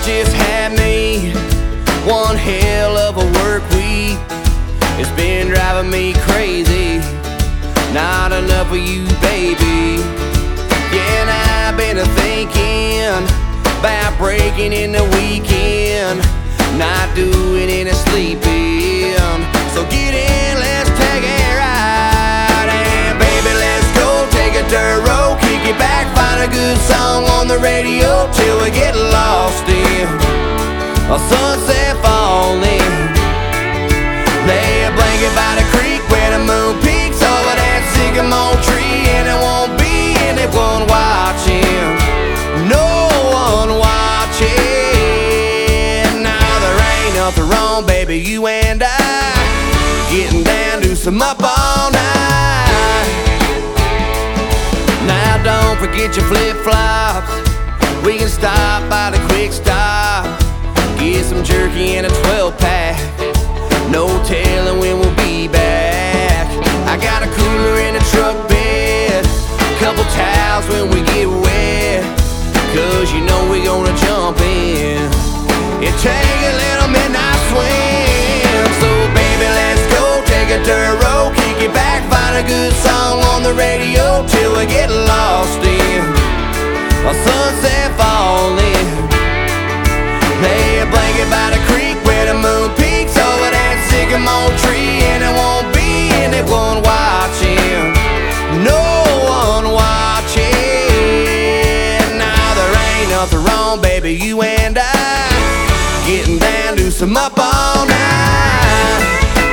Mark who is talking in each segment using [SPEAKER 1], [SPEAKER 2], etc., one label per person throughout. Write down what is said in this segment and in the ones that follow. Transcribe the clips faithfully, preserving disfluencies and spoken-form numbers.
[SPEAKER 1] just had me one hell of a work week. It's been driving me crazy, not enough of you, baby. Yeah, and I've been thinking about breaking in the weekend, not doing any sleeping. So get in, let's take a ride, and baby, let's go take a dirt road, kick it back, find a good song on the radio till we get lost in a sunset falling. Lay a blanket by the creek where the moon peaks over that sycamore tree, and there won't be anyone watching, no one watching. Now there ain't nothing wrong, baby, you and I getting down to some up all night. Now don't forget your flip-flops, we can stop by the quick stop, get some jerky and a twelve pack, no telling when we'll be back. I got a cooler in the truck bed, couple towels when we get wet, cause you know we gonna jump in and take a little midnight swim. So baby, let's go take a dirt road, kick it back, find a good song on the radio till we get lost in a sunset falling. Lay a blanket by the creek where the moon peaks over that sycamore tree, and there won't be anyone watching, no one watching. Now there ain't nothing wrong, baby, you and I getting down to some up all night.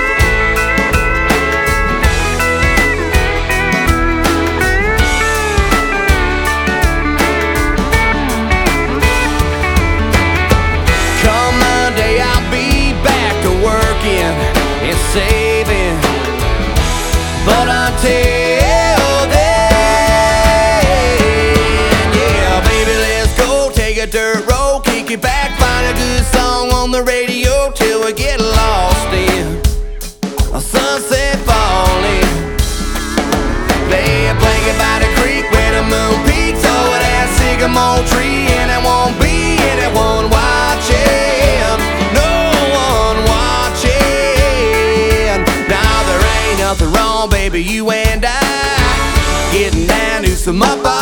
[SPEAKER 1] Come Monday, I'll be back to working and saving, but until then, yeah, baby, let's go take a dirt road, kick it back, find a good song on the radio till we get lost in a sunset falling. Lay a blanket by the creek where the moon peaks over that sycamore tree, and there won't be anyone watching, no one watching. Now there ain't nothing wrong, baby, you and I getting down to some up.